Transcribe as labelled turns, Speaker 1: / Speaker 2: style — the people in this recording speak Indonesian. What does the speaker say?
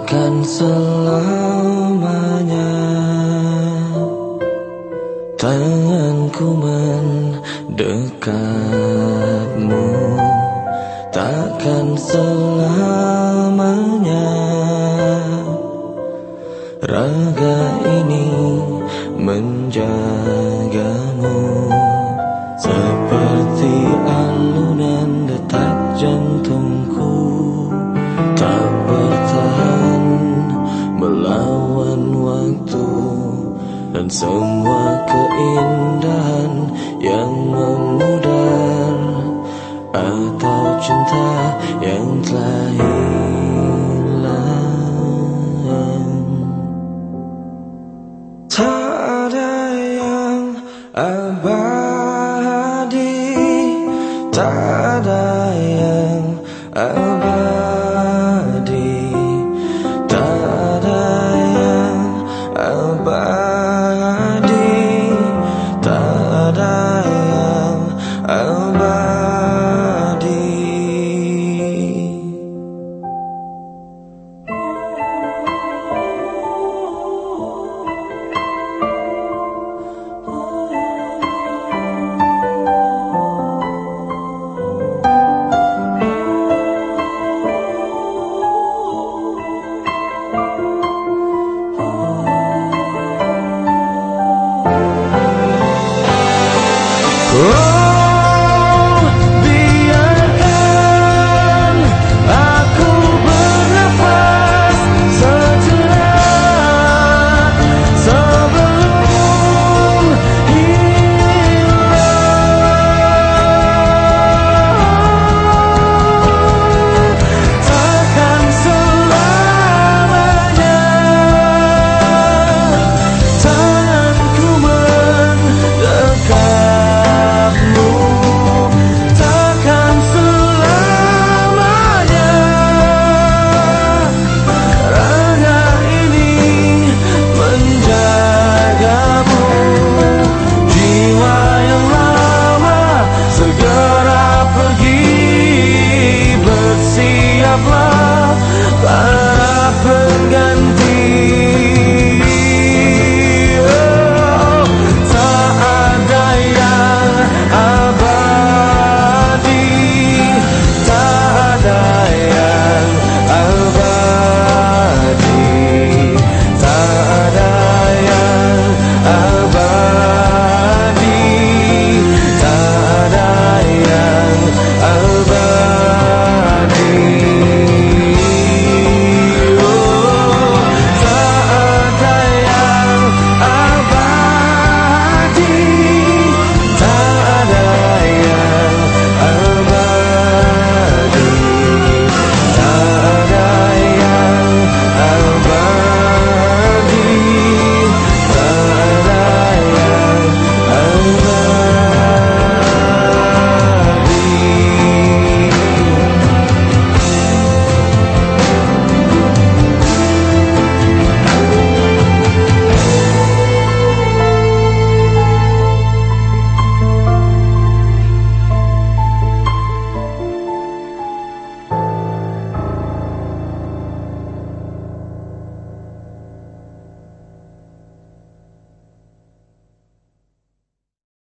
Speaker 1: takkan selamanya tanganku mendekatmu, takkan selamanya raga ini menjagamu. Seperti alunan detak jantungku tak bertahan melawan waktu, dan semua keindahan yang memudar atau cinta yang telah hilang. Tak ada yang abadi, tak ada yang abadi, tak ada yang abadi, tak ada yang abadi. Oh